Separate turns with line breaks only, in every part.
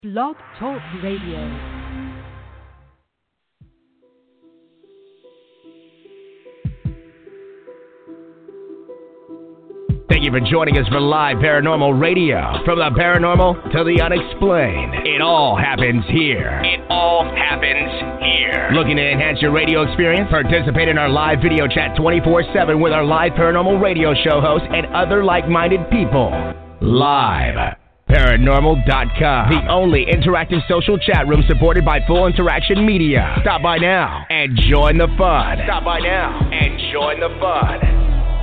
Blog Talk Radio.
Thank you for joining us for live paranormal radio. From the paranormal to the unexplained, it all happens here. It all happens here. Looking to enhance your radio experience? Participate in our live video chat 24/7 with our live paranormal radio show hosts and other like-minded people. Live. Paranormal.com, the only interactive social chat room supported by Full Interaction Media. Stop by now and join the fun. Stop by now and join the fun.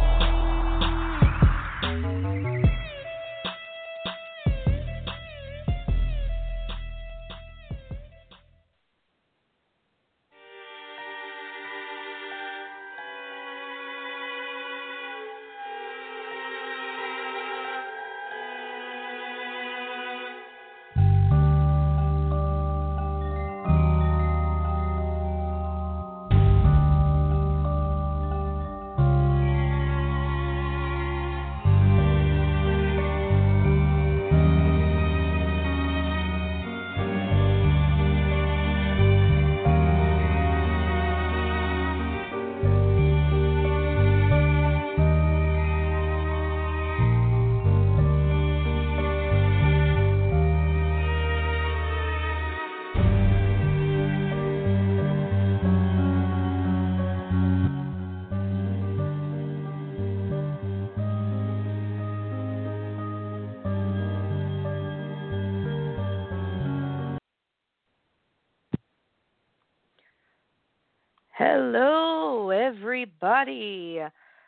Hello, everybody.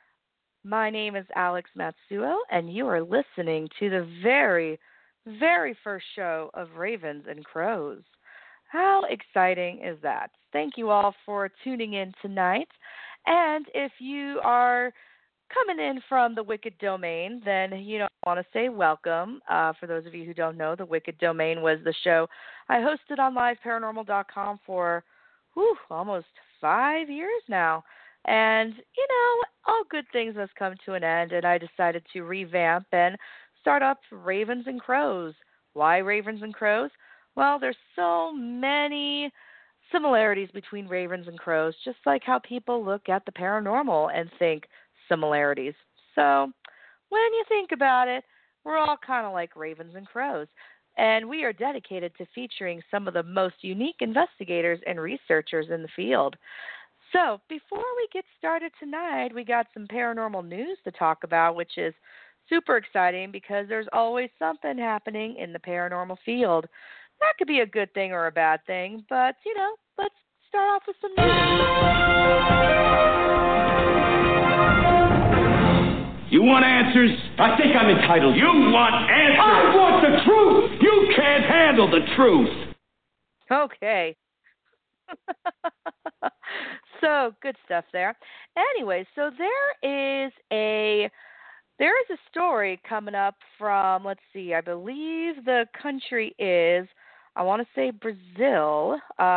My name is Alex Matsuo, and you are listening to the very, very first show of Ravens and Crows. How exciting is that? Thank you all for tuning in tonight. And if you are coming in from the Wicked Domain, then I want to say welcome. For those of you who don't know, the Wicked Domain was the show I hosted on liveparanormal.com for almost 5 years now. And, all good things must come to an end, and I decided to revamp and start up Ravens and Crows. Why Ravens and Crows? Well, there's so many similarities between Ravens and Crows, just like how people look at the paranormal and think similarities. So when you think about it, we're all kind of like Ravens and Crows. And we are dedicated to featuring some of the most unique investigators and researchers in the field. So before we get started tonight, we got some paranormal news to talk about, which is super exciting because there's always something happening in the paranormal field. That could be a good thing or a bad thing, but, let's start off with some news.
You want answers? I think I'm entitled. You want answers? I want the truth! You can't handle the truth!
Okay. So, good stuff there. Anyway, so there is a story coming up from, let's see, I believe the country is, I want to say Brazil.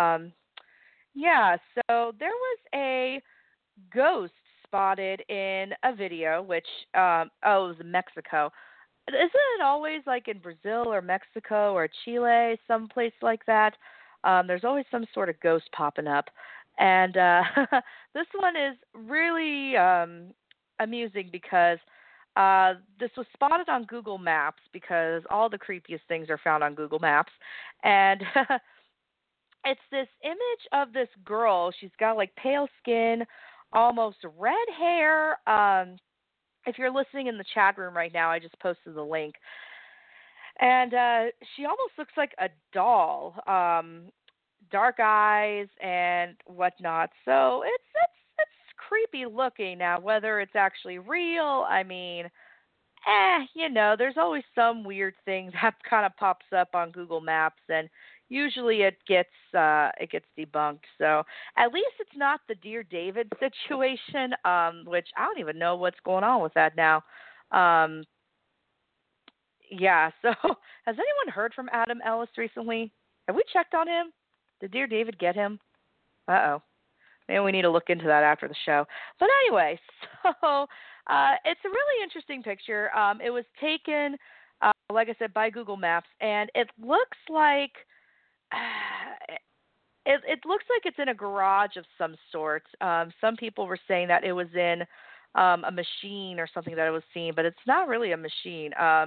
So there was a ghost spotted in a video, which, it was Mexico. Isn't it always like in Brazil or Mexico or Chile, someplace like that? There's always some sort of ghost popping up. And this one is really amusing because this was spotted on Google Maps because all the creepiest things are found on Google Maps. And it's this image of this girl. She's got like pale skin, almost red hair. If you're listening in the chat room right now, I just posted the link. And she almost looks like a doll, dark eyes and whatnot. So it's creepy looking. Now, whether it's actually real, I mean, there's always some weird thing that kind of pops up on Google Maps, and usually it gets debunked. So at least it's not the Dear David situation, which I don't even know what's going on with that now. So has anyone heard from Adam Ellis recently? Have we checked on him? Did Dear David get him? Uh-oh. Maybe we need to look into that after the show. But anyway, so it's a really interesting picture. It was taken like I said, by Google Maps, and it looks like it looks like it's in a garage of some sort. Some people were saying that it was in a machine or something that I was seeing, but it's not really a machine.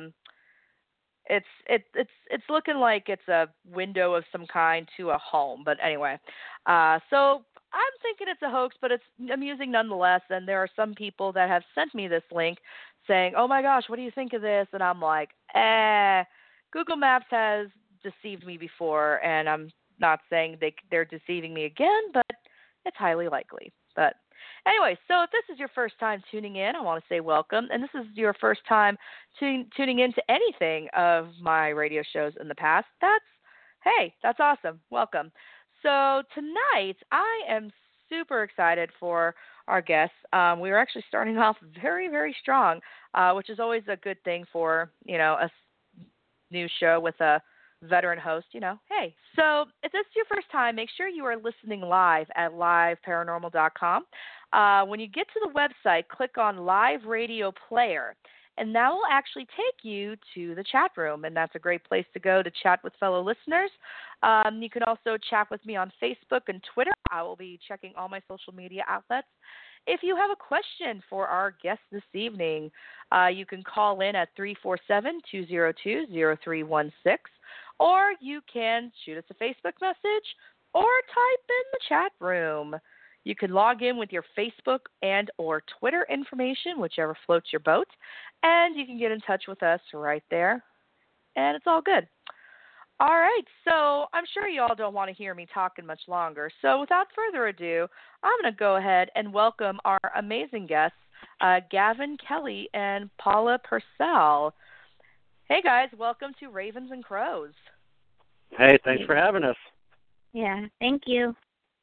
It's looking like it's a window of some kind to a home. But anyway, so I'm thinking it's a hoax, but it's amusing nonetheless. And there are some people that have sent me this link saying, "Oh my gosh, what do you think of this?" And I'm like, Google Maps has deceived me before, and I'm not saying they're deceiving me again, but it's highly likely. But anyway, so if this is your first time tuning in, I want to say welcome. And this is your first time tuning into anything of my radio shows in the past. That's awesome. Welcome. So tonight, I am super excited for our guests. We were actually starting off very, very strong, which is always a good thing for, a new show with a veteran host, hey. So if this is your first time, make sure you are listening live at liveparanormal.com. When you get to the website, click on Live Radio Player, and that will actually take you to the chat room, and that's a great place to go to chat with fellow listeners. You can also chat with me on Facebook and Twitter. I will be checking all my social media outlets. If you have a question for our guest this evening, you can call in at 347-202-0316, or you can shoot us a Facebook message or type in the chat room. You can log in with your Facebook and or Twitter information, whichever floats your boat, and you can get in touch with us right there, and it's all good. All right, so I'm sure you all don't want to hear me talking much longer. So without further ado, I'm going to go ahead and welcome our amazing guests, Gavin Kelly and Paula Purcell. Hey, guys, welcome to Ravens and Crows.
Hey, thanks for having us.
Yeah, thank you.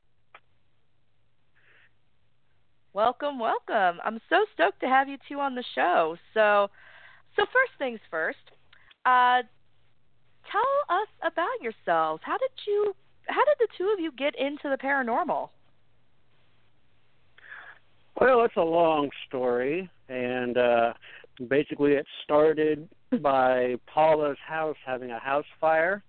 Welcome, welcome. I'm so stoked to have you two on the show. So first things first, tell us about yourselves. How did the two of you get into the paranormal?
Well, it's a long story, and basically it started by Paula's house having a house fire,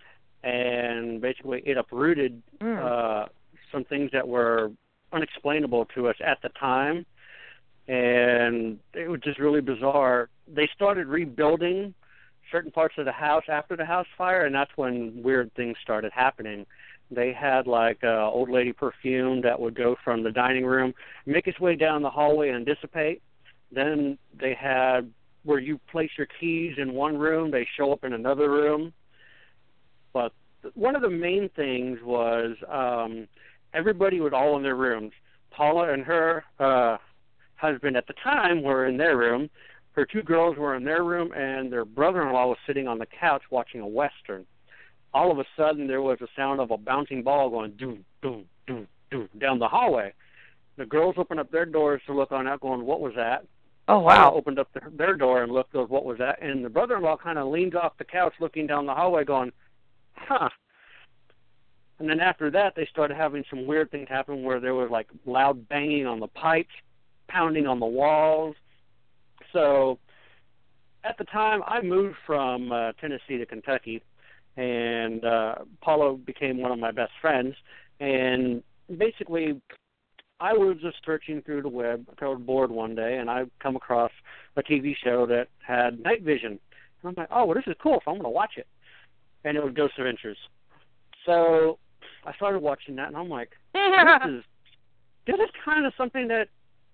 and basically it uprooted some things that were unexplainable to us at the time, and it was just really bizarre. They started rebuilding certain parts of the house after the house fire, and that's when weird things started happening. They had like old lady perfume that would go from the dining room, make its way down the hallway and dissipate. Then they had where you place your keys in one room, they show up in another room. But one of the main things was everybody was all in their rooms. Paula and her husband at the time were in their room. Her two girls were in their room, and their brother-in-law was sitting on the couch watching a Western. All of a sudden, there was a sound of a bouncing ball going doom, doom, doom, doom down the hallway. The girls opened up their doors to look on out, going, "What was that?"
Oh, wow.
Opened up their door and looked, goes, "What was that?" And the brother-in-law kind of leaned off the couch looking down the hallway going, "Huh." And then after that, they started having some weird things happen where there was like loud banging on the pipes, pounding on the walls. So at the time, I moved from Tennessee to Kentucky, and Paula became one of my best friends. And basically, I was just searching through the web. I was bored one day, and I come across a TV show that had night vision. And I'm like, oh, well, this is cool, so I'm going to watch it. And it was Ghost Adventures. So I started watching that, and I'm like, this is kind of something that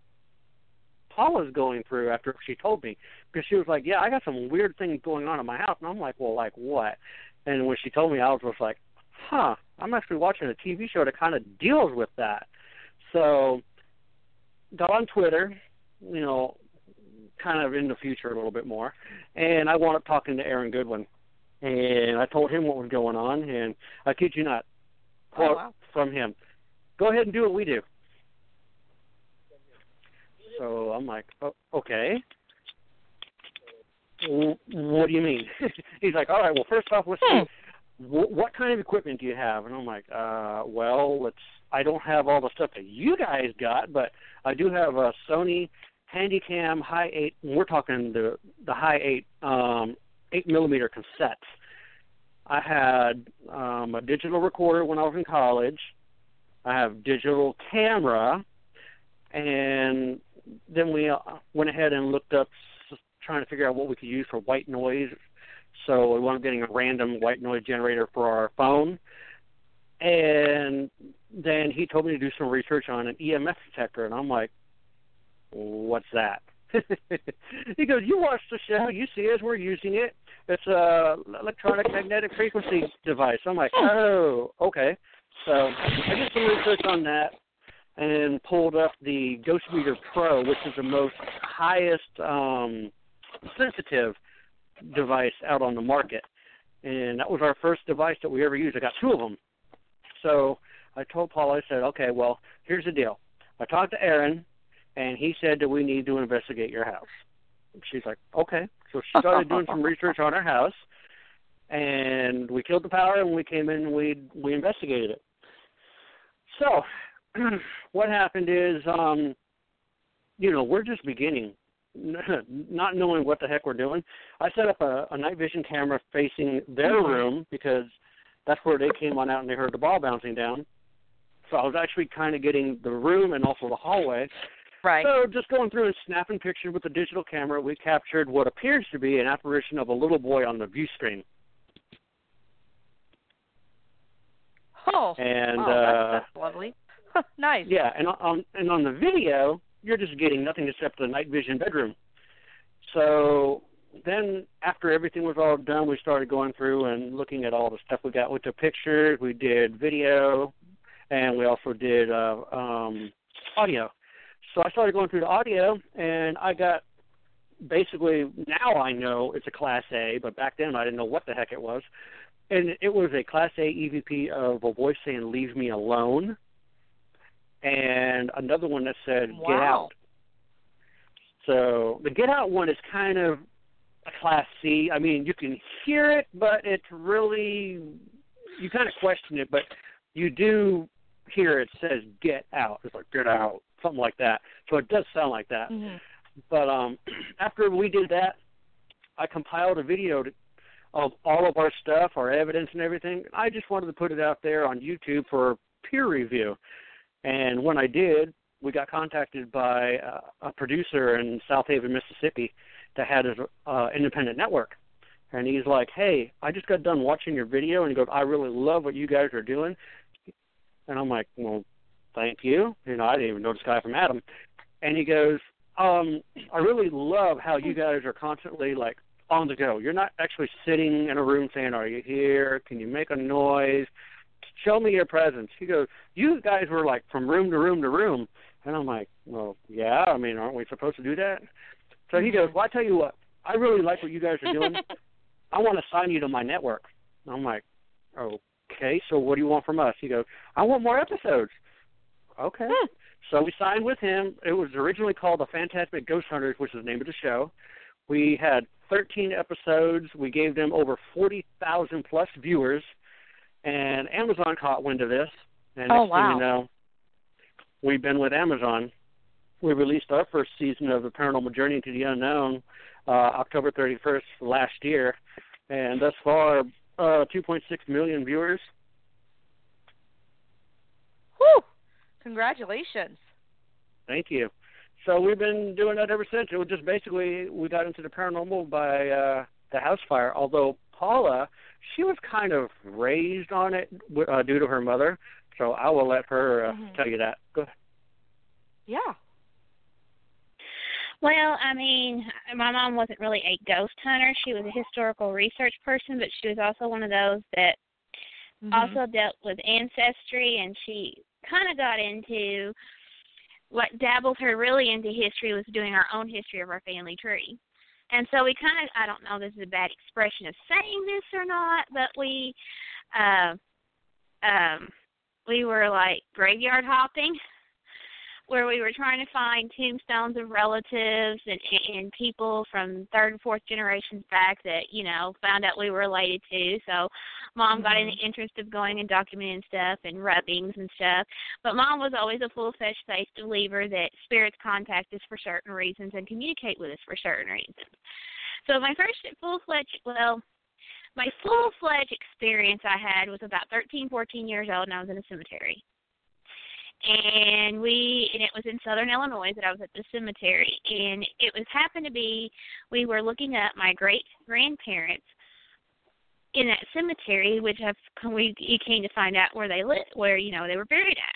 Paula's going through after she told me. Because she was like, yeah, I got some weird things going on in my house. And I'm like, well, like what? And when she told me, I was just like, huh, I'm actually watching a TV show that kind of deals with that. So got on Twitter, kind of in the future a little bit more, and I wound up talking to Aaron Goodwin. And I told him what was going on, and I kid you not, quote from him, "Go ahead and do what we do." So I'm like, oh, okay. What do you mean? He's like, all right, well, first off, let's see, what kind of equipment do you have? And I'm like, well, I don't have all the stuff that you guys got, but I do have a Sony Handycam Hi8. We're talking the Hi8 8mm cassettes. I had a digital recorder when I was in college. I have digital camera, and then we went ahead and looked up trying to figure out what we could use for white noise. So we wound up getting a random white noise generator for our phone. And then he told me to do some research on an EMF detector, and I'm like, what's that? He goes, you watch the show, you see us, we're using it. It's a electronic magnetic frequency device. I'm like, oh, okay. So I did some research on that and pulled up the Ghost Meter Pro, which is the most highest sensitive device out on the market. And that was our first device that we ever used. I got 2 of them. So I told Paul, I said, okay, well, here's the deal. I talked to Aaron, and he said that we need to investigate your house. She's like, okay. So she started doing some research on our house, and we killed the power, and we came in and we investigated it. So what happened is, we're just beginning, not knowing what the heck we're doing. I set up a night vision camera facing their room because that's where they came on out and they heard the ball bouncing down. So I was actually kind of getting the room and also the hallway.
Right.
So just going through and snapping pictures with the digital camera, we captured what appears to be an apparition of a little boy on the view screen.
Oh,
and
that's lovely. Nice.
Yeah, and on the video, you're just getting nothing except the night vision bedroom. So then after everything was all done, we started going through and looking at all the stuff we got with the pictures. We did video, and we also did audio. So I started going through the audio, and I got basically, now I know it's a Class A, but back then I didn't know what the heck it was. And it was a Class A EVP of a voice saying, leave me alone, and another one that said, get out. So the get out one is kind of a Class C. I mean, you can hear it, but it's really, you kind of question it, but you do hear it says get out. It's like, get out, something like that. So it does sound like that.
Mm-hmm.
But after we did that, I compiled a video of all of our stuff, our evidence and everything. I just wanted to put it out there on YouTube for peer review. And when I did, we got contacted by a producer in South Haven, Mississippi that had his independent network. And he's like, hey, I just got done watching your video. And he goes, I really love what you guys are doing. And I'm like, well, thank you. I didn't even know this guy from Adam. And he goes, I really love how you guys are constantly, like, on the go. You're not actually sitting in a room saying, are you here? Can you make a noise? Show me your presence. He goes, you guys were, like, from room to room to room. And I'm like, well, yeah, I mean, aren't we supposed to do that? So he goes, well, I tell you what, I really like what you guys are doing. I want to sign you to my network. And I'm like, okay, so what do you want from us? He goes, I want more episodes. Okay. So we signed with him. It was originally called The Fantastic Ghost Hunters, which is the name of the show. We had 13 episodes. We gave them over 40,000 plus viewers. And Amazon caught wind of this. And next thing you know, we've been with Amazon. We released our first season of The Paranormal Journey into the Unknown October 31st last year. And thus far, 2.6 million viewers.
Whew! Congratulations.
Thank you. So we've been doing that ever since. It was just basically, we got into the paranormal by the house fire, although Paula, she was kind of raised on it due to her mother. So I will let her tell you that. Go ahead.
Yeah.
Well, I mean, my mom wasn't really a ghost hunter. She was a historical research person, but she was also one of those that also dealt with ancestry, and she kind of got into what dabbled her really into history was doing our own history of our family tree. And so we kind of, I don't know if this is a bad expression of saying this or not, but we were like graveyard hopping, where we were trying to find tombstones of relatives and people from third and fourth generations back that, found out we were related to. So Mom got in the interest of going and documenting stuff and rubbings and stuff. But Mom was always a full-fledged faith believer that spirits contact us for certain reasons and communicate with us for certain reasons. So my first my full-fledged experience I had was about 13, 14 years old, and I was in a cemetery. And it was in southern Illinois that I was at the cemetery. And it happened to be, we were looking up my great-grandparents in that cemetery, which you came to find out where they lived, where, they were buried at.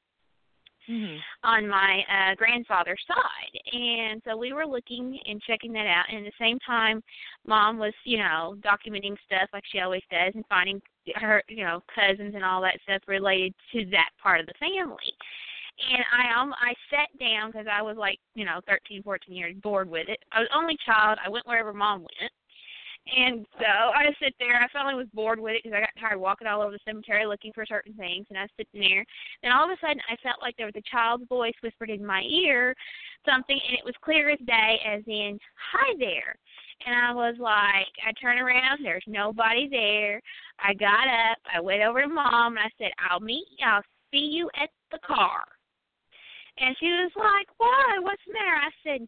On my grandfather's side. And so we were looking and checking that out. And at the same time, Mom was, documenting stuff like she always does and finding her, cousins and all that stuff related to that part of the family. And I sat down because I was 13, 14 years bored with it. I was only child. I went wherever Mom went. And so I sit there. I finally was bored with it because I got tired walking all over the cemetery looking for certain things. And I was sitting there. And all of a sudden, I felt like there was a child's voice whispered in my ear something, and it was clear as day, as in, "Hi there." And I was like, I turned around. There's nobody there. I got up. I went over to Mom, and I said, I'll see you at the car. And she was like, "Why? What's the matter?" I said,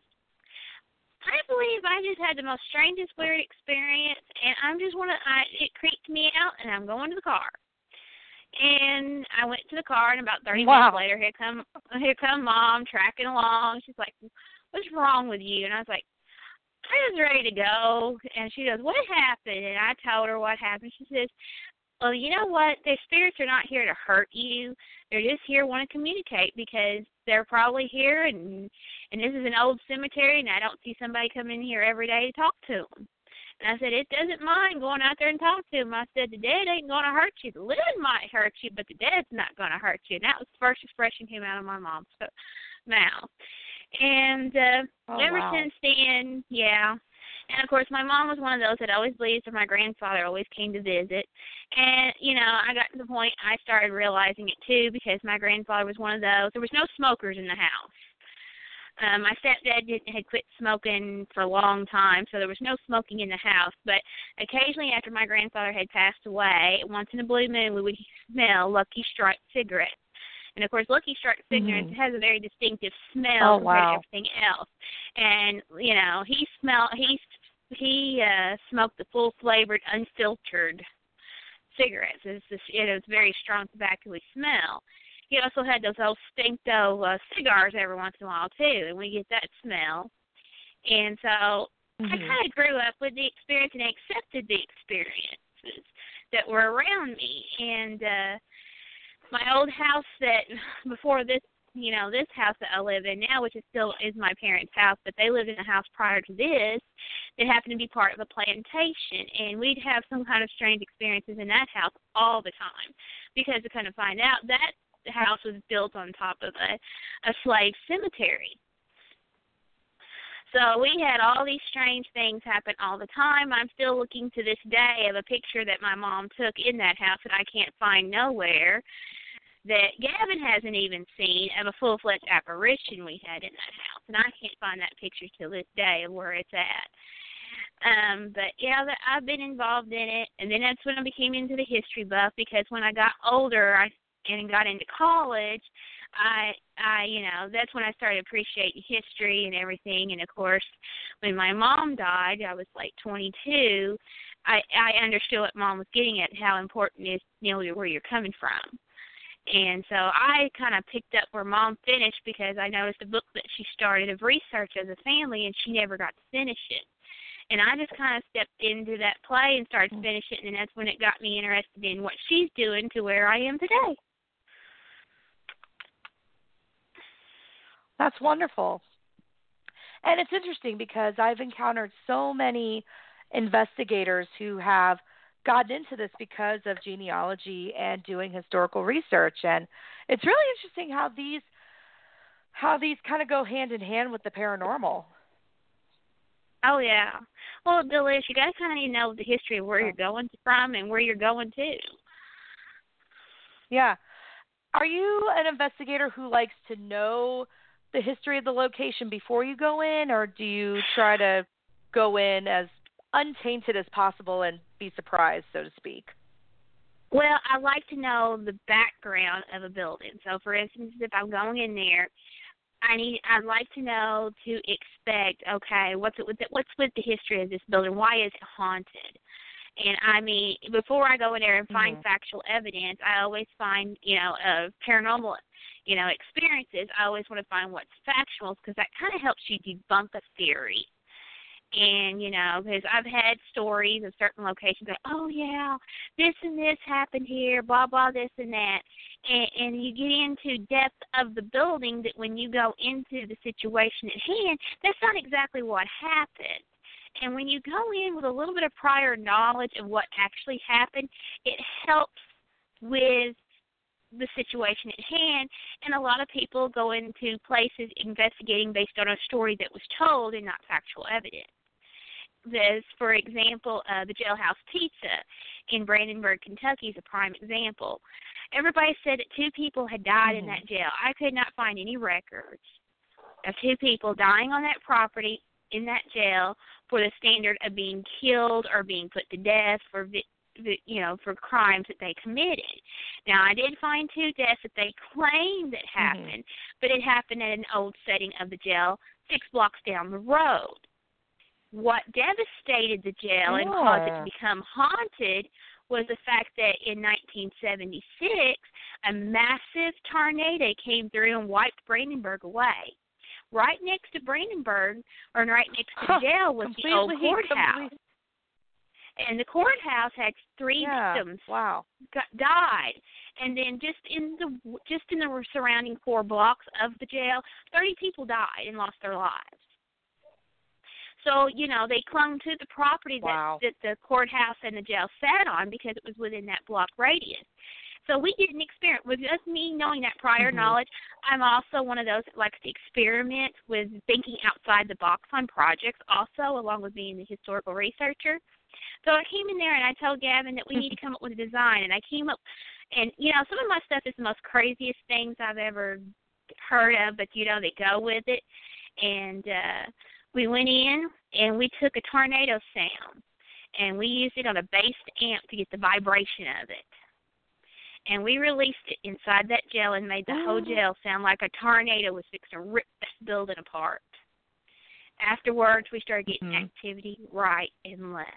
I believe I just had the most strangest, weird experience, and it creeped me out, and I'm going to the car. And I went to the car, and about 30 minutes later, here come Mom tracking along. She's like, "What's wrong with you?" And I was like, I was ready to go. And she goes, "What happened?" And I told her what happened. She says, "Well, you know what? The spirits are not here to hurt you. They're just here want to communicate because they're probably here, and this is an old cemetery, and I don't see somebody come in here every day to talk to them." And I said, "It doesn't mind going out there and talk to them." I said, "The dead ain't going to hurt you. The living might hurt you, but the dead's not going to hurt you." And that was the first expression came out of my mom's mouth. And ever since then, yeah. And, of course, my mom was one of those that always believed that my grandfather always came to visit. And, I got to the point I started realizing it, too, because my grandfather was one of those. There was no smokers in the house. My stepdad had quit smoking for a long time, so there was no smoking in the house. But occasionally after my grandfather had passed away, once in a blue moon, we would smell Lucky Strike cigarettes. And, of course, Lucky Strike cigarettes has a very distinctive smell compared to everything else. And, he smoked the full-flavored, unfiltered cigarettes. It was very strong tobacco-y smell. He also had those old Stinto cigars every once in a while, too, and we get that smell. And so I kind of grew up with the experience and accepted the experiences that were around me. And my old house that before this, this house that I live in now, which still is my parents' house, but they lived in a house prior to this that happened to be part of a plantation. And we'd have some kind of strange experiences in that house all the time because to kind of find out that the house was built on top of a slave cemetery. So we had all these strange things happen all the time. I'm still looking to this day of a picture that my mom took in that house that I can't find nowhere, that Gavin hasn't even seen, of a full-fledged apparition we had in that house. And I can't find that picture till this day of where it's at. But, yeah, I've been involved in it. And then that's when I became into the history buff, because when I got older and got into college, that's when I started appreciating history and everything. And, of course, when my mom died, I was like 22, I understood what Mom was getting at, how important it is, where you're coming from. And so I kind of picked up where Mom finished because I noticed a book that she started of research as a family, and she never got to finish it. And I just kind of stepped into that play and started to finish it, and that's when it got me interested in what she's doing to where I am today.
That's wonderful. And it's interesting because I've encountered so many investigators who have gotten into this because of genealogy and doing historical research. And it's really interesting how these kind of go hand in hand with the paranormal.
Oh, yeah. Well, the deal is you got to kind of need to know the history of where you're going from and where you're going to.
Yeah. Are you an investigator who likes to know the history of the location before you go in, or do you try to go in as untainted as possible and be surprised, so to speak?
Well, I like to know the background of a building. So, for instance, if I'm going in there, I'd like to know to expect, okay, what's with the history of this building? Why is it haunted? And I mean, before I go in there and find factual evidence, I always find, paranormal, experiences. I always want to find what's factual because that kind of helps you debunk a theory. And, because I've had stories of certain locations like, oh, yeah, this and this happened here, blah, blah, this and that. And you get into depth of the building that when you go into the situation at hand, that's not exactly what happened. And when you go in with a little bit of prior knowledge of what actually happened, it helps with the situation at hand. And a lot of people go into places investigating based on a story that was told and not factual evidence. For example, the Jailhouse Pizza in Brandenburg, Kentucky is a prime example. Everybody said that 2 people had died in that jail. I could not find any records of 2 people dying on that property in that jail for the standard of being killed or being put to death for for crimes that they committed. Now, I did find 2 deaths that they claimed that happened, but it happened at an old setting of the jail 6 blocks down the road. What devastated the jail and caused it to become haunted was the fact that in 1976, a massive tornado came through and wiped Brandenburg away. Right next to Brandenburg, or right next to the jail, was the old courthouse. And the courthouse had 3 victims died. And then just in the surrounding 4 blocks of the jail, 30 people died and lost their lives. So, they clung to the property that the courthouse and the jail sat on because it was within that block radius. So we didn't experiment. With just me knowing that prior knowledge, I'm also one of those that likes to experiment with thinking outside the box on projects also, along with being a historical researcher. So I came in there and I told Gavin that we need to come up with a design. And I came up, and, some of my stuff is the most craziest things I've ever heard of, but, they go with it. And we went in and we took a tornado sound and we used it on a based amp to get the vibration of it. And we released it inside that jail and made the whole jail sound like a tornado was fixing to rip this building apart. Afterwards, we started getting activity right and left.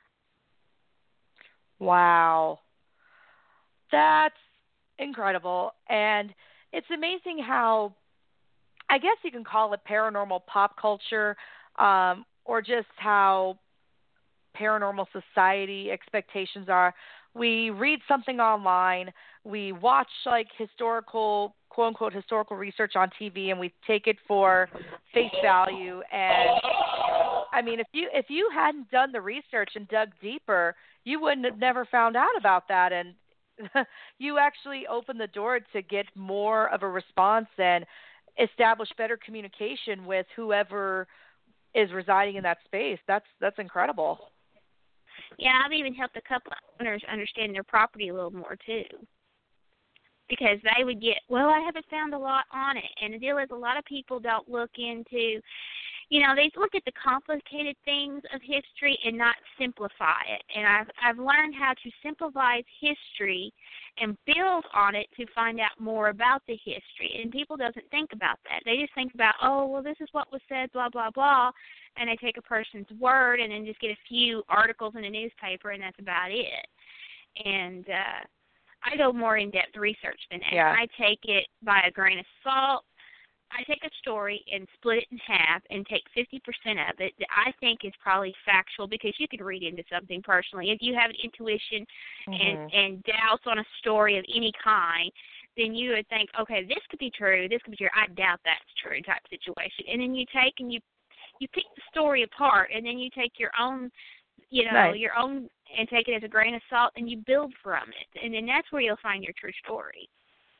Wow. That's incredible. And it's amazing how, I guess you can call it paranormal pop culture, or just how paranormal society expectations are. We read something online, we watch historical, quote unquote, historical research on TV, and we take it for face value. And I mean, if you hadn't done the research and dug deeper, you wouldn't have never found out about that. And you actually opened the door to get more of a response and establish better communication with whoever is residing in that space. That's incredible.
Yeah, I've even helped a couple of owners understand their property a little more, too. Because they would get, well, I haven't found a lot on it. And the deal is a lot of people don't look into, they look at the complicated things of history and not simplify it. And I've learned how to simplify history and build on it to find out more about the history. And people doesn't think about that. They just think about, oh, well, this is what was said, blah, blah, blah. And they take a person's word and then just get a few articles in a newspaper, and that's about it. And I go more in-depth research than that.
Yeah.
I take it by a grain of salt. I take a story and split it in half and take 50% of it that I think is probably factual, because you can read into something personally. If you have an intuition and doubts on a story of any kind, then you would think, okay, this could be true, this could be true. I doubt that's true type situation. And then you take and you pick the story apart, and then you take your own, your own, and take it as a grain of salt, and you build from it. And then that's where you'll find your true story.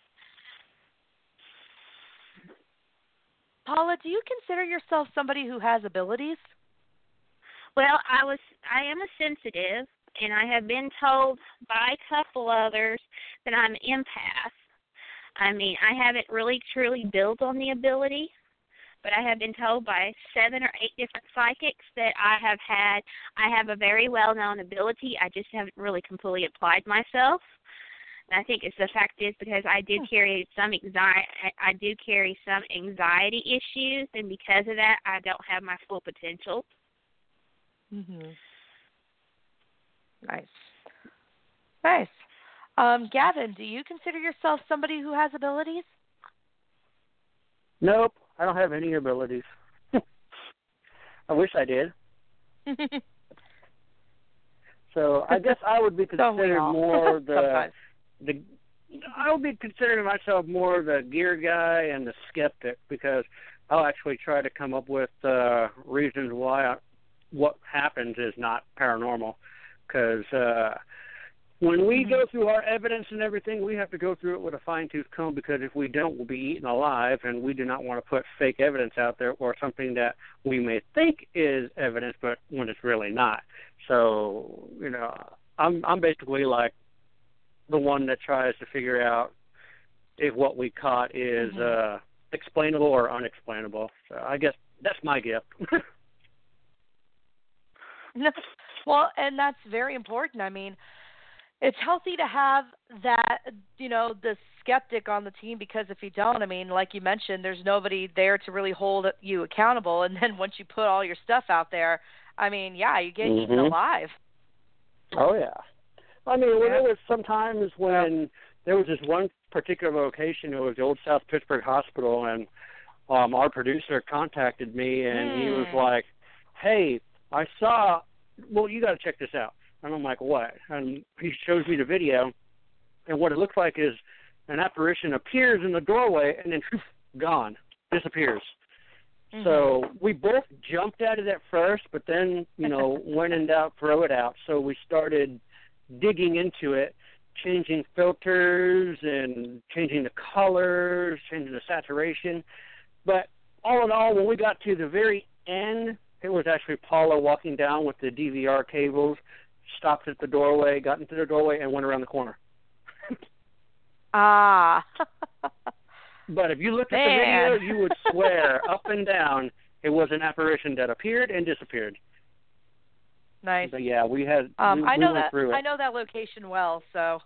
Paula, do you consider yourself somebody who has abilities?
Well, I am a sensitive, and I have been told by a couple others that I'm an empath. I mean, I haven't really truly built on the ability, but I have been told by 7 or 8 different psychics that I have a very well-known ability. I just haven't really completely applied myself. And I think it's the fact is because I do carry some anxiety issues, and because of that, I don't have my full potential.
Mhm. Nice. Gavin, do you consider yourself somebody who has abilities?
Nope, I don't have any abilities. I wish I did. So I guess I would be considered more I would be considering myself more the gear guy and the skeptic, because I'll actually try to come up with reasons why what happens is not paranormal. Because when we go through our evidence and everything, we have to go through it with a fine-tooth comb, because if we don't, we'll be eaten alive, and we do not want to put fake evidence out there or something that we may think is evidence, but when it's really not. So, I'm basically like the one that tries to figure out if what we caught is explainable or unexplainable. So I guess that's my gift.
Well, and that's very important. I mean, it's healthy to have that, the skeptic on the team, because if you don't, I mean, like you mentioned, there's nobody there to really hold you accountable. And then once you put all your stuff out there, I mean, yeah, you get eaten alive.
Oh, yeah. I mean, there was sometimes when there was this one particular location, it was the old South Pittsburgh Hospital, and our producer contacted me, and he was like, hey, I saw, well, you got to check this out. And I'm like, what? And he shows me the video, and what it looks like is an apparition appears in the doorway and then gone, disappears. So we both jumped at it at first, but then, when in doubt, throw it out. So we started digging into it, changing filters and changing the colors, changing the saturation. But all in all, when we got to the very end, it was actually Paula walking down with the DVR cables, stopped at the doorway, got into the doorway, and went around the corner.
Ah.
But if you looked at the video, you would swear up and down it was an apparition that appeared and disappeared.
Nice.
But yeah, we had.
I know
went through it.
I know that location well, so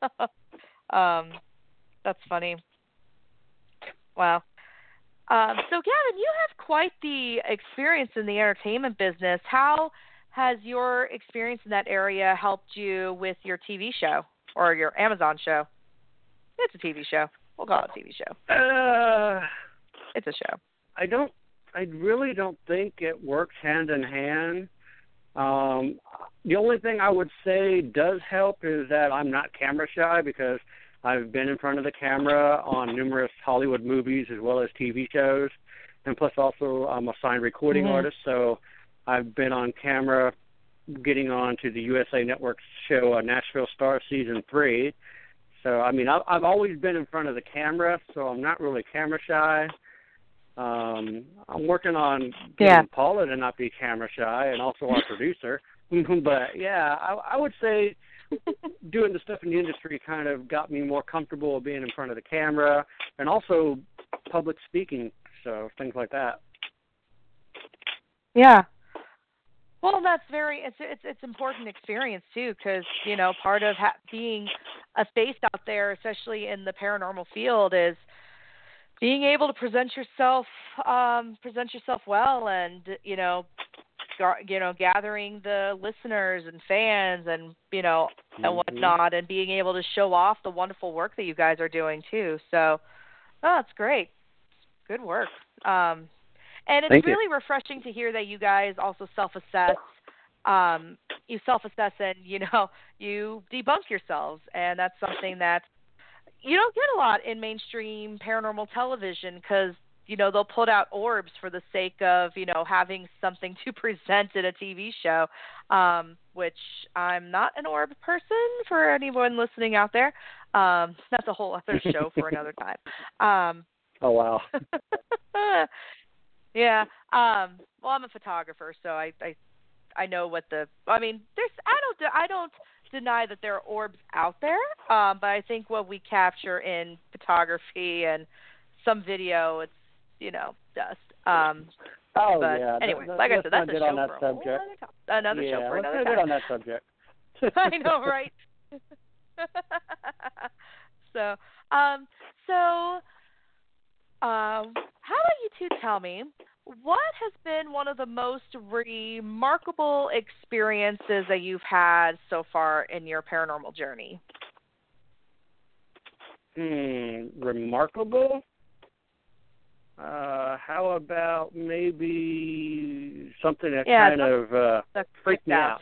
that's funny. Wow. So Gavin, you have quite the experience in the entertainment business. How has your experience in that area helped you with your TV show or your Amazon show? It's a TV show. We'll call it a TV show. It's a show.
I really don't think it works hand in hand. The only thing I would say does help is that I'm not camera shy, because I've been in front of the camera on numerous Hollywood movies as well as TV shows. And plus also I'm a signed recording artist, so I've been on camera getting on to the USA Network show Nashville Star Season 3. So, I mean, I've always been in front of the camera, so I'm not really camera shy. I'm working on getting Paula to not be camera shy, and also our producer. But, yeah, I would say doing the stuff in the industry kind of got me more comfortable being in front of the camera, and also public speaking, so things like that.
Yeah. Well, that's it's important experience too, because part of being a face out there, especially in the paranormal field, is being able to present yourself well, and gathering the listeners and fans and and whatnot, and being able to show off the wonderful work that you guys are doing too. So, it's great, good work. And it's really refreshing to hear that you guys also self-assess. You self-assess and, you debunk yourselves. And that's something that you don't get a lot in mainstream paranormal television, because, they'll put out orbs for the sake of, having something to present in a TV show, which I'm not an orb person for anyone listening out there. That's a whole other show for another time.
Oh, wow.
Yeah. Well, I'm a photographer, so I know what I don't deny that there are orbs out there, but I think what we capture in photography and some video, it's dust. But
yeah.
Anyway, like I said, that's a show for another show for another time.
Let's get on that subject.
I know, right? So, how about you two tell me, what has been one of the most remarkable experiences that you've had so far in your paranormal journey?
Remarkable? How about maybe something that kind of freaked me out?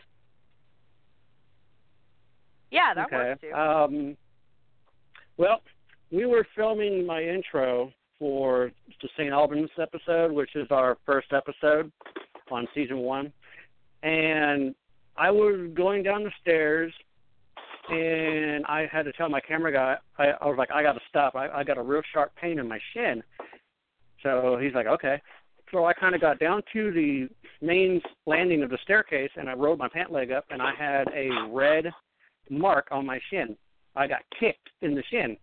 Yeah, that works too.
Well, we were filming my intro for the St. Albans episode, which is our first episode on season 1. And I was going down the stairs, and I had to tell my camera guy, I was like, I got to stop. I got a real sharp pain in my shin. So he's like, okay. So I kind of got down to the main landing of the staircase, and I rolled my pant leg up, and I had a red mark on my shin. I got kicked in the shin.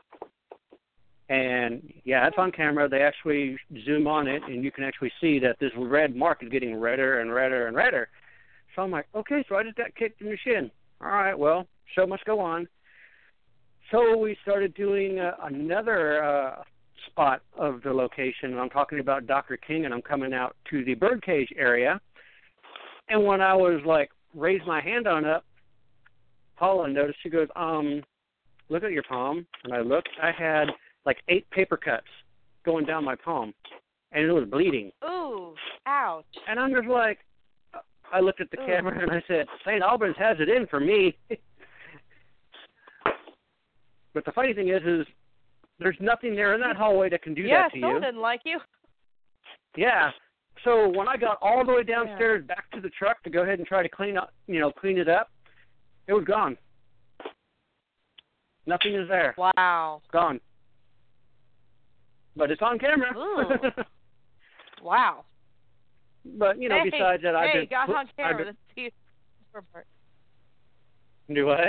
And, yeah, it's on camera. They actually zoom on it, and you can actually see that this red mark is getting redder and redder and redder. So I'm like, okay, so I just got kicked in the shin. All right, well, show must go on. So we started doing another spot of the location, and I'm talking about Dr. King, and I'm coming out to the birdcage area. And when I was, raised my hand on up, Paula noticed, she goes, look at your palm. And I looked, I had 8 paper cuts going down my palm, and it was bleeding.
Ooh, ouch.
And I'm just like, I looked at the camera and I said, St. Albans has it in for me. But the funny thing is there's nothing there in that hallway that can do that to you.
Yeah, still didn't like you.
Yeah. So when I got all the way downstairs back to the truck to go ahead and try to clean it up, it was gone. Nothing is there.
Wow.
Gone. But it's on camera.
Wow.
But, besides that, I've been...
got on camera. Let's see the part.
Do what?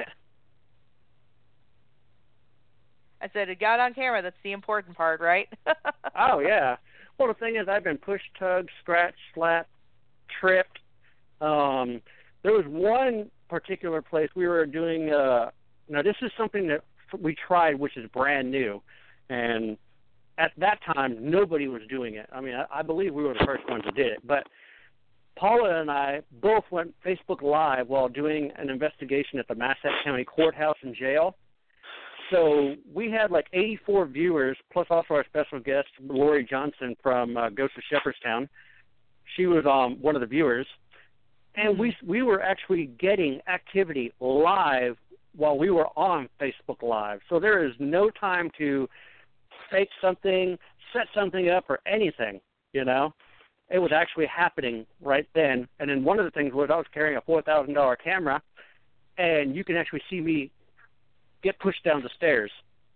I said it got on camera. That's the important part, right?
Oh, yeah. Well, the thing is, I've been pushed, tugged, scratched, slapped, tripped. There was one particular place we were doing... now, this is something that we tried, which is brand new. And at that time, nobody was doing it. I mean, I believe we were the first ones that did it. But Paula and I both went Facebook Live while doing an investigation at the Massac County Courthouse and jail. So we had 84 viewers, plus also our special guest, Lori Johnson from Ghost of Shepherdstown. She was one of the viewers. And we were actually getting activity live while we were on Facebook Live. So there is no time to fake something, set something up, or anything, It was actually happening right then. And then one of the things was I was carrying a $4,000 camera, and you can actually see me get pushed down the stairs.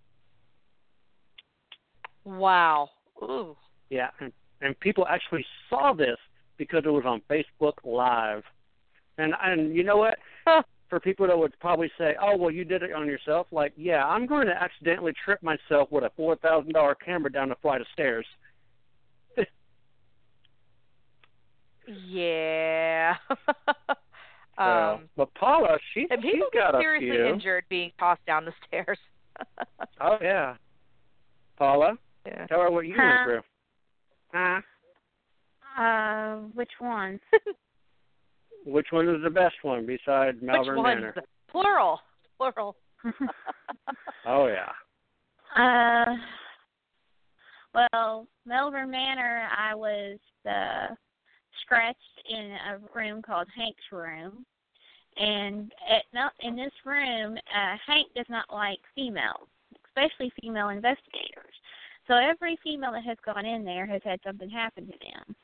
Wow. Ooh.
Yeah, and people actually saw this because it was on Facebook Live. And you know what? For people that would probably say, oh, well, you did it on yourself, yeah, I'm going to accidentally trip myself with a $4,000 camera down a flight of stairs.
Yeah.
But Paula, she's got a few.
And people get seriously injured being tossed down the stairs.
Oh, yeah. Paula, tell her what you went through.
Which one?
Which one is the best one besides Malvern Manor?
Plural.
Oh, yeah.
Well, Malvern Manor, I was scratched in a room called Hank's room. And in this room, Hank does not like females, especially female investigators. So every female that has gone in there has had something happen to them.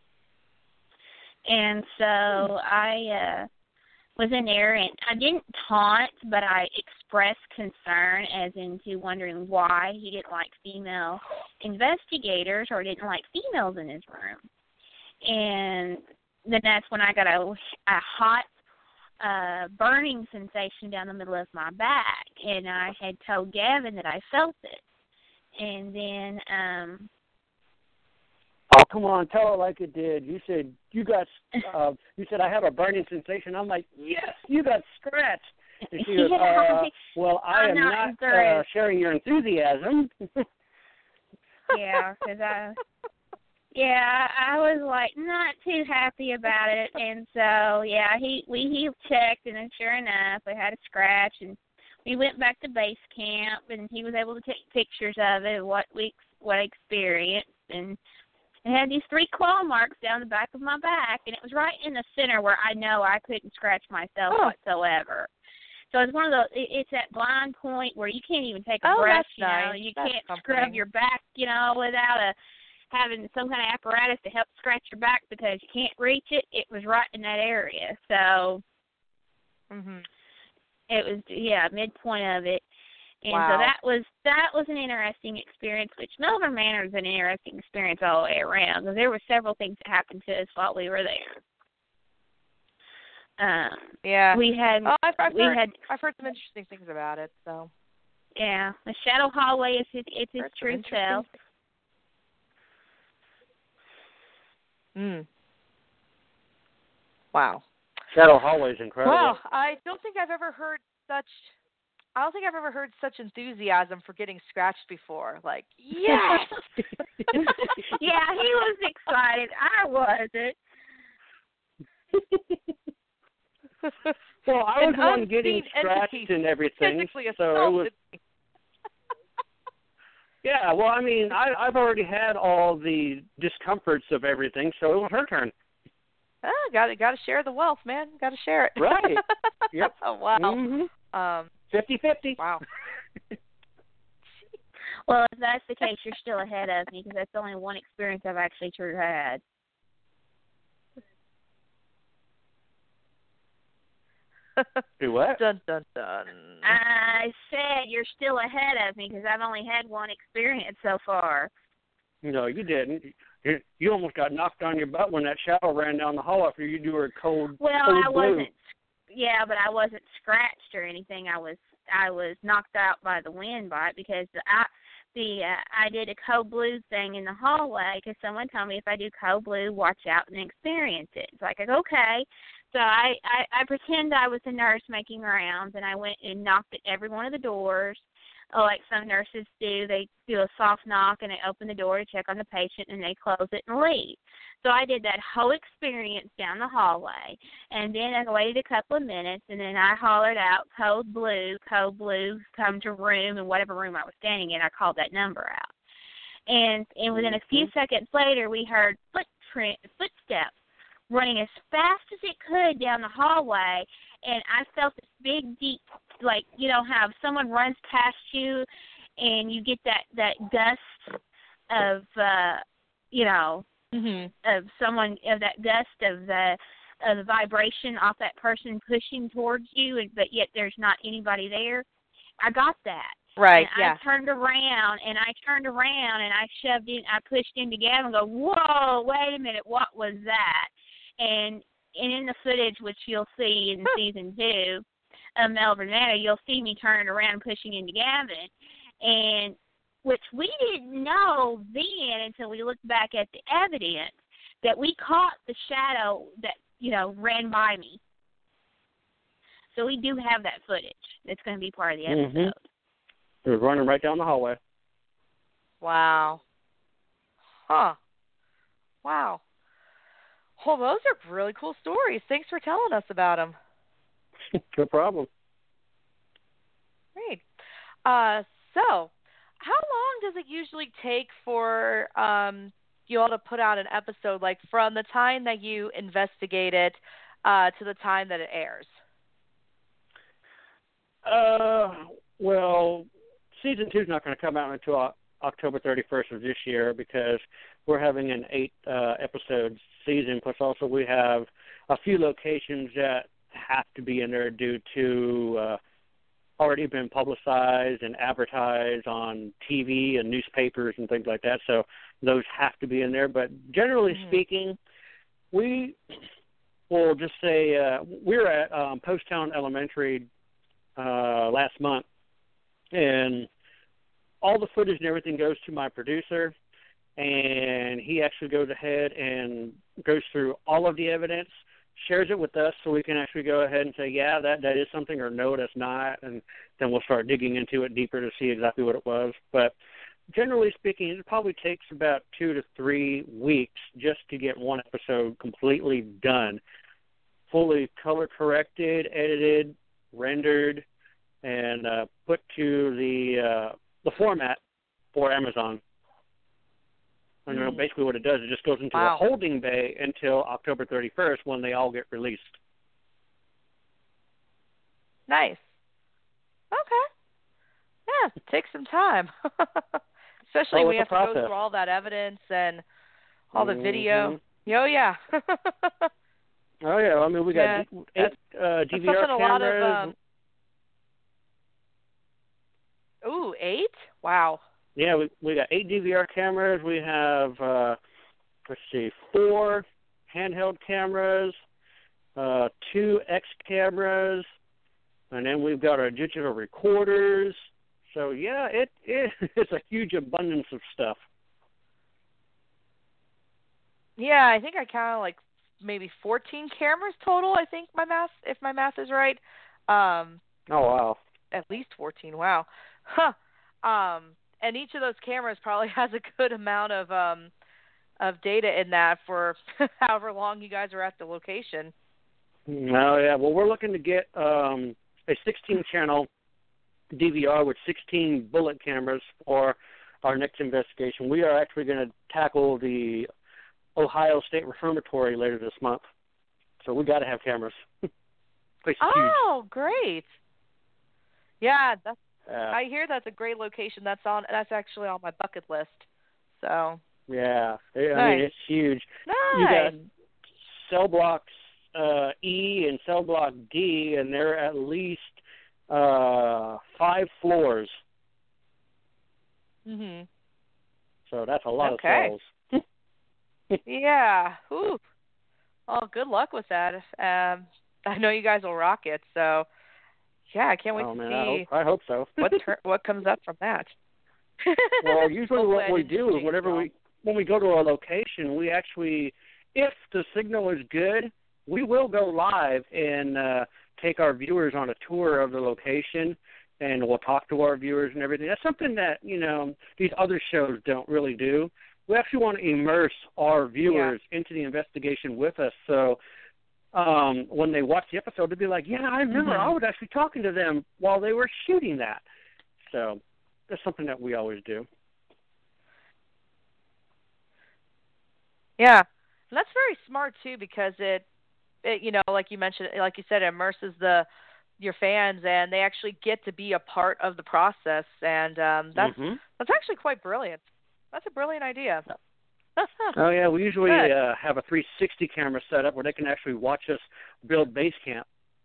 And so I was in there, and I didn't taunt, but I expressed concern as into wondering why he didn't like female investigators or didn't like females in his room. And then that's when I got a hot burning sensation down the middle of my back, and I had told Gavin that I felt it. And then
oh, come on, tell her like it did. You said you got you said I have a burning sensation. I'm like, yes, you got scratched. And she goes, well, I am not sharing your enthusiasm.
Yeah, because I was like not too happy about it, and so he checked, and then sure enough, we had a scratch, and we went back to base camp, and he was able to take pictures of it, what I experienced, and it had these 3 claw marks down the back of my back, and it was right in the center where I know I couldn't scratch myself whatsoever. So it's one of those. It's that blind point where you can't even take a breath. You can't scrub your back, without having some kind of apparatus to help scratch your back because you can't reach it. It was right in that area. So it was midpoint of it. And so that was an interesting experience, which Melbourne Manor was an interesting experience all the way around because there were several things that happened to us while we were there. We had.
I've heard some interesting things about it. So.
Yeah, the shadow hallway is its true self.
Wow.
Shadow hallway is incredible.
Wow, I don't think I've ever heard such enthusiasm for getting scratched before. Like, yes.
Yeah, he was excited. I wasn't.
Well, I was the one getting scratched and everything, so it was. Yeah, well, I mean, I've already had all the discomforts of everything, so it was her turn.
Got to share the wealth, man. Got to share it.
Right. Yep.
Oh, wow.
Mm-hmm. 50-50.
Wow.
Well, if that's the case, you're still ahead of me because that's only one experience I've actually true had.
Do what?
Dun, dun, dun.
I said you're still ahead of me because I've only had one experience so far.
No, you didn't. You almost got knocked on your butt when that shadow ran down the hall after you were cold.
Well,
cold
I
blue.
wasn't. Yeah, but I wasn't scratched or anything. I was knocked out by the wind by it because I did a cold blue thing in the hallway because someone told me if I do cold blue, watch out and experience it. It's like, okay. So I pretend I was a nurse making rounds, and I went and knocked at every one of the doors, like some nurses do. They do a soft knock, and they open the door to check on the patient, and they close it and leave. So I did that whole experience down the hallway, and then I waited a couple of minutes, and then I hollered out, code blue, come to room, and whatever room I was standing in, I called that number out. And within a few seconds later, we heard footsteps running as fast as it could down the hallway, and I felt this big, deep, like, how someone runs past you and you get that gust of, of someone, of that gust of the vibration off that person pushing towards you, but yet there's not anybody there. I got that.
Right,
and I turned around, and I shoved in, I pushed into Gavin and go, whoa, wait a minute, what was that? And in the footage, which you'll see in season 2 of Melbourne Manor, you'll see me turning around and pushing into Gavin, and which we didn't know then until we looked back at the evidence that we caught the shadow that, ran by me. So we do have that footage. It's going to be part of the episode.
Mm-hmm. It was running right down the hallway.
Wow. Huh. Wow. Well, those are really cool stories. Thanks for telling us about them.
No problem.
Great. So, how long does it usually take for you all to put out an episode, like from the time that you investigate it to the time that it airs?
Well, season 2 is not going to come out until October 31st of this year because we're having an 8-episode season. Plus, also we have a few locations that have to be in there due to already been publicized and advertised on TV and newspapers and things like that. So those have to be in there. But generally speaking, we will just say we were at Poasttown Elementary last month, and all the footage and everything goes to my producer, and he actually goes ahead and goes through all of the evidence. shares it with us so we can actually go ahead and say, yeah, that is something, or no, that's not, and then we'll start digging into it deeper to see exactly what it was. But generally speaking, it probably takes about 2 to 3 weeks just to get one episode completely done, fully color-corrected, edited, rendered, and put to the format for Amazon. And basically what it does, it just goes into a holding bay until October 31st when they all get released.
Nice. Okay. Yeah, it takes some time. Especially when you have to go through all that evidence and all the video. Oh, yeah.
Oh, yeah. I mean, we got 8 DVR cameras.
8? Wow.
Yeah, we got 8 DVR cameras. We have, 4 handheld cameras, 2 X cameras, and then we've got our digital recorders. So, yeah, it's a huge abundance of stuff.
Yeah, I think I counted like maybe 14 cameras total, I think if my math is right.
Oh, wow.
At least 14, wow. Huh. And each of those cameras probably has a good amount of data in that for however long you guys are at the location.
Oh, yeah. Well, we're looking to get a 16-channel DVR with 16 bullet cameras for our next investigation. We are actually going to tackle the Ohio State Reformatory later this month. So we got to have cameras. Place is huge.
Great. Yeah, I hear that's a great location. That's actually on my bucket list. So.
Yeah,
nice.
I mean, it's huge.
Nice.
You got cell blocks E and cell block D, and they're at least 5 floors.
Mhm.
So that's a lot of cells.
Yeah. Ooh. Well, good luck with that. I know you guys will rock it. So. Yeah, I can't wait to see.
I hope so.
what comes up from that.
Well, usually what we do is when we go to a location, we actually, if the signal is good, we will go live and take our viewers on a tour of the location, and we'll talk to our viewers and everything. That's something that, these other shows don't really do. We actually want to immerse our viewers into the investigation with us, so when they watch the episode, they'll be like, yeah, I remember I was actually talking to them while they were shooting that. So that's something that we always do.
Yeah. And that's very smart, too, because it like you mentioned, like you said, it immerses your fans, and they actually get to be a part of the process. And that's actually quite brilliant. That's a brilliant idea.
Oh, yeah, we usually have a 360 camera set up where they can actually watch us build base camp.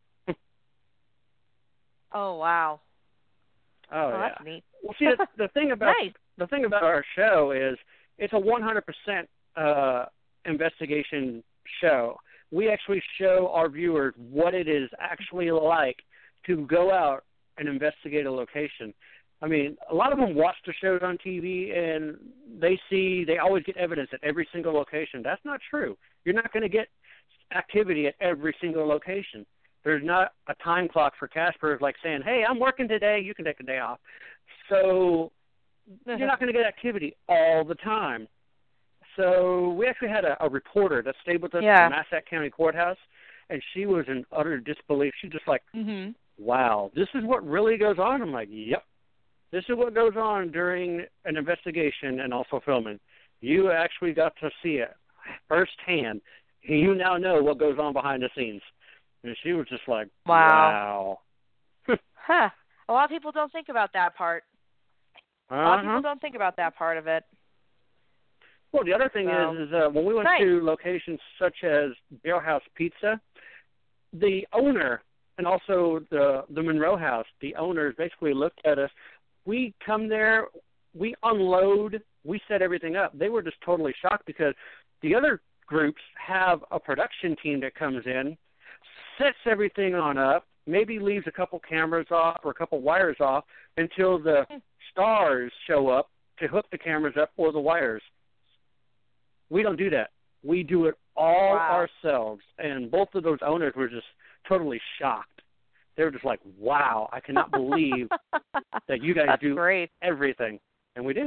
Oh, wow.
Oh, yeah.
That's neat.
Well, see, the thing about the thing about our show is it's a 100% investigation show. We actually show our viewers what it is actually like to go out and investigate a location. I mean, a lot of them watch the shows on TV, and they always get evidence at every single location. That's not true. You're not going to get activity at every single location. There's not a time clock for Casper like saying, hey, I'm working today, you can take a day off. So you're not going to get activity all the time. So we actually had a reporter that stayed with us at the Massac County Courthouse, and she was in utter disbelief. She just like, wow, this is what really goes on? I'm like, yep. This is what goes on during an investigation and also filming. You actually got to see it firsthand. You now know what goes on behind the scenes. And she was just like, wow.
Huh. A lot of people don't think about that part. A lot of people don't think about that part of it.
Well, the other thing is when we went to locations such as Jailhouse Pizza, the owner and also the Monroe House, the owners basically looked at us. We come there, we unload, we set everything up. They were just totally shocked because the other groups have a production team that comes in, sets everything on up, maybe leaves a couple cameras off or a couple wires off until the stars show up to hook the cameras up or the wires. We don't do that. We do it all
Wow.
ourselves. And both of those owners were just totally shocked. They were just like, wow, I cannot believe that you guys
That's
do
great.
everything. And we do.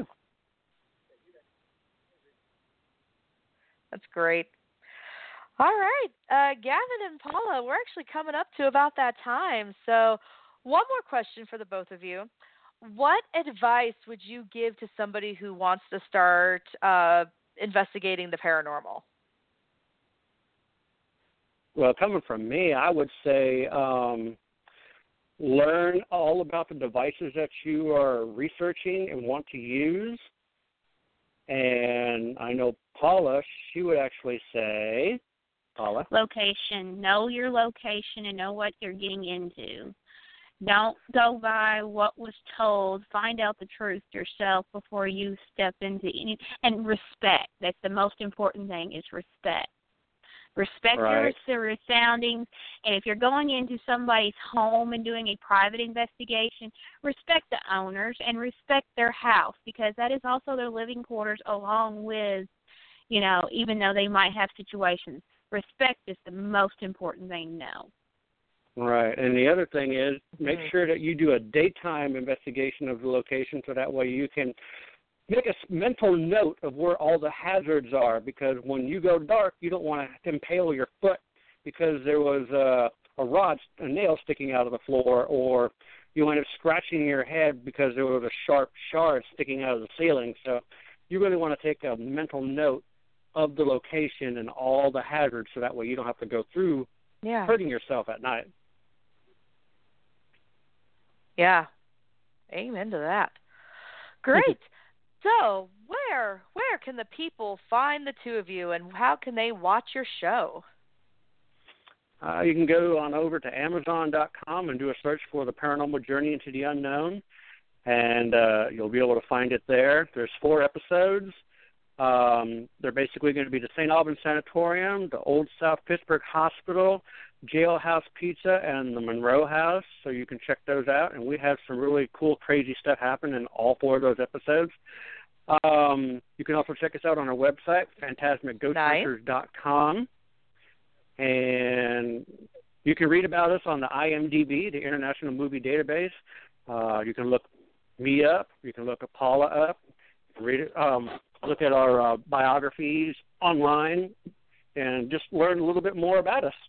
That's great. All right. Gavin and Paula, we're actually coming up to about that time. So one more question for the both of you. What advice would you give to somebody who wants to start investigating the paranormal?
Well, coming from me, I would say learn all about the devices that you are researching and want to use. And I know Paula, she would actually say, Paula?
Location. Know your location and know what you're getting into. Don't go by what was told. Find out the truth yourself before you step into any. And respect. That's the most important thing is respect. Respect
Right.
your surroundings. And if you're going into somebody's home and doing a private investigation, respect the owners and respect their house because that is also their living quarters along with, you know, even though they might have situations. Respect is the most important thing to know.
Right. And the other thing is make sure that you do a daytime investigation of the location so that way you can make a mental note of where all the hazards are because when you go dark, you don't want to impale your foot because there was a nail sticking out of the floor or you end up scratching your head because there was a sharp shard sticking out of the ceiling. So you really want to take a mental note of the location and all the hazards so that way you don't have to go through hurting yourself at night.
Yeah. Amen to that. Great. So, where can the people find the two of you and how can they watch your show?
You can go on over to Amazon.com and do a search for The Paranormal Journey into the Unknown, and you'll be able to find it there. There's 4 episodes. They're basically going to be the St. Albans Sanatorium, the Old South Pittsburgh Hospital, Jailhouse Pizza, and the Monroe House, so you can check those out. And we have some really cool, crazy stuff happen in all 4 of those episodes. You can also check us out on our website, phantasmicghosthunters.com. And you can read about us on the IMDb, the International Movie Database. You can look me up. You can look Paula up. Read it. Look at our biographies online and just learn a little bit more about us.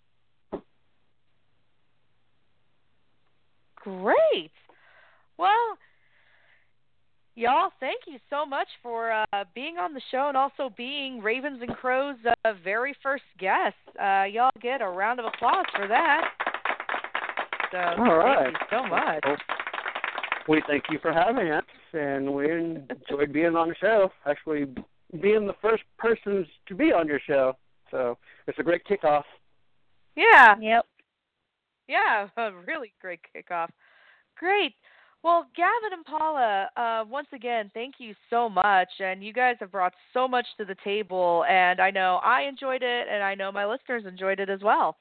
Great. Well, y'all, thank you so much for being on the show and also being Ravens and Crows' very first guest. Y'all get a round of applause for that. So
All right.
Thank you so much.
Well, we thank you for having us, and we enjoyed being on the show, actually being the first persons to be on your show. So it's a great kickoff.
Yeah.
Yep.
Yeah, a really great kickoff. Great. Well, Gavin and Paula, once again, thank you so much. And you guys have brought so much to the table. And I know I enjoyed it, and I know my listeners enjoyed it as well.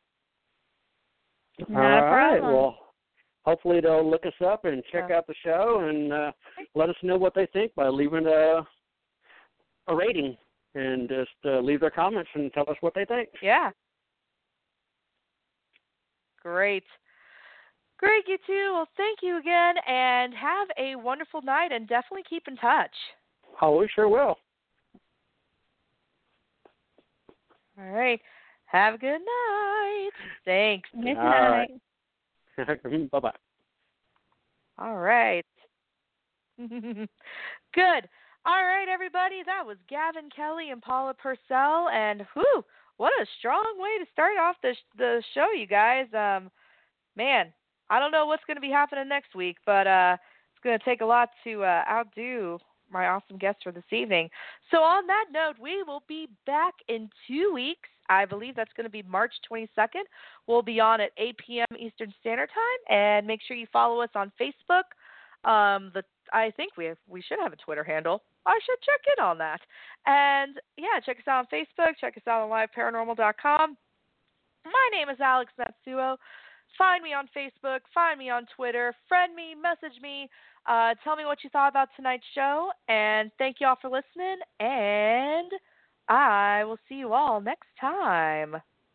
Not a problem.
Well, hopefully they'll look us up and check out the show and let us know what they think by leaving a rating and just leave their comments and tell us what they think.
Yeah. Great. Great, you two. Well, thank you again, and have a wonderful night, and definitely keep in touch.
Oh, we sure will.
All right. Have a good night. Thanks.
Good
All
night.
right. Bye-bye.
All right. Good. All right, everybody. That was Gavin Kelly and Paula Purcell, and whew, what a strong way to start off the show, you guys. Man, I don't know what's going to be happening next week, but it's going to take a lot to outdo my awesome guest for this evening. So on that note, we will be back in 2 weeks. I believe that's going to be March 22nd. We'll be on at 8 p.m. Eastern Standard Time, and make sure you follow us on Facebook. I think we should have a Twitter handle. I should check in on that. And, yeah, check us out on Facebook. Check us out on liveparanormal.com. My name is Alex Matsuo. Find me on Facebook. Find me on Twitter. Friend me. Message me. Tell me what you thought about tonight's show. And thank you all for listening. And I will see you all next time.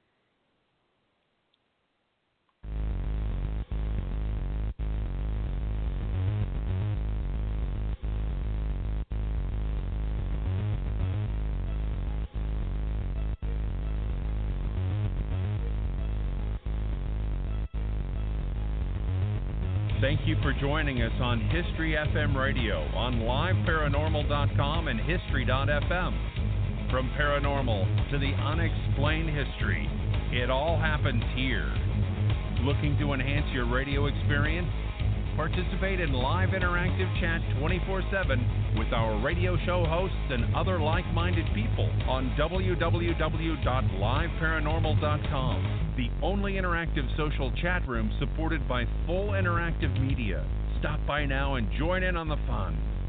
Thank you for joining us on History FM Radio on liveparanormal.com and history.fm. From paranormal to the unexplained history, it all happens here. Looking to enhance your radio experience? Participate in live interactive chat 24/7 with our radio show hosts and other like-minded people on www.liveparanormal.com. The only interactive social chat room supported by full interactive media. Stop by now and join in on the fun.